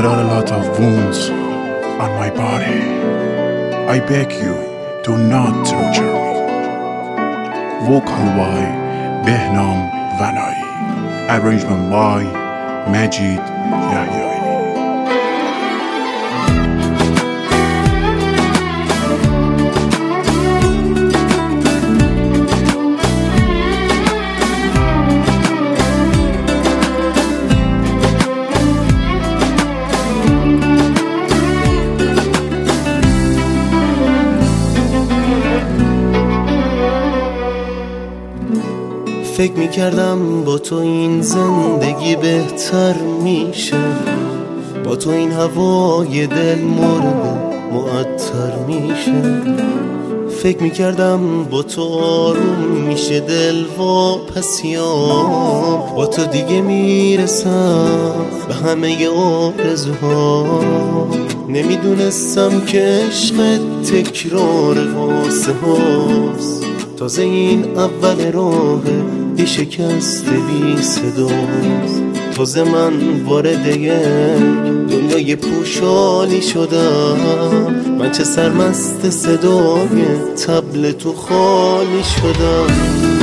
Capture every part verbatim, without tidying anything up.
There are a lot of wounds on my body. I beg you, do not torture me. Vocal by Behnam Vanai. Arrangement by Majid Yahyai. فکر میکردم با تو این زندگی بهتر میشه، با تو این هوای دل مرده معطر میشه. فکر میکردم با تو آروم میشه دل واپسیام، با تو دیگه میرسم به همه آرزوها. نمیدونستم که عشق تکرار واسه هاست، تازه این اول راهه یه شکست بی صداست. تازه من وارد یک دنیای پوشالی شدم، من چه سرمست صدای طبل تو خالی شدم.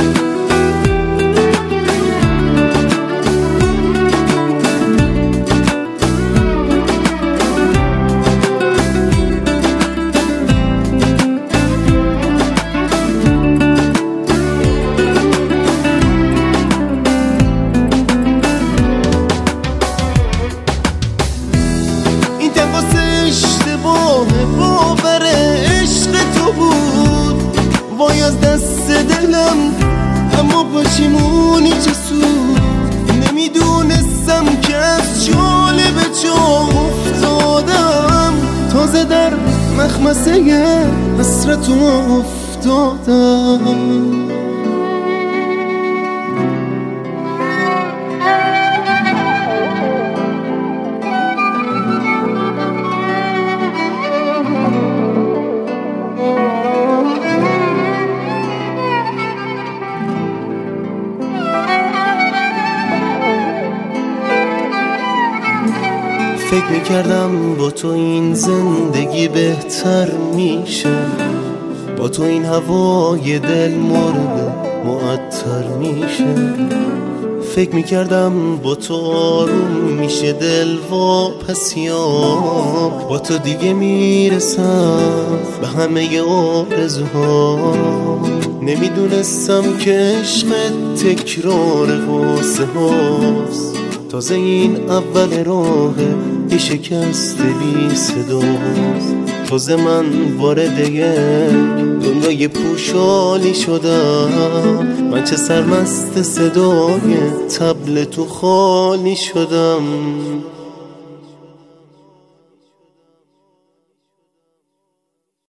باور عشق تو بود وای از دست دلم، اما پشیمونی چه سود. نمیدونستم که از چاله به جا افتادم، تازه در مخمسه حسرت افتادم. فکر میکردم با تو این زندگی بهتر میشه، با تو این هوای دل مرده معطر میشه. فکر میکردم با تو آروم میشه دل واپسیام، با تو دیگه میرسم به همه آرزوها. نمیدونستم که عشق تکرار واسه هاست، تازه این اول راهه یه شکست بی صداست. تازه من وارد یک دنیای پوشالی شدم، من چه سرمست صدای طبل تو خالی شدم.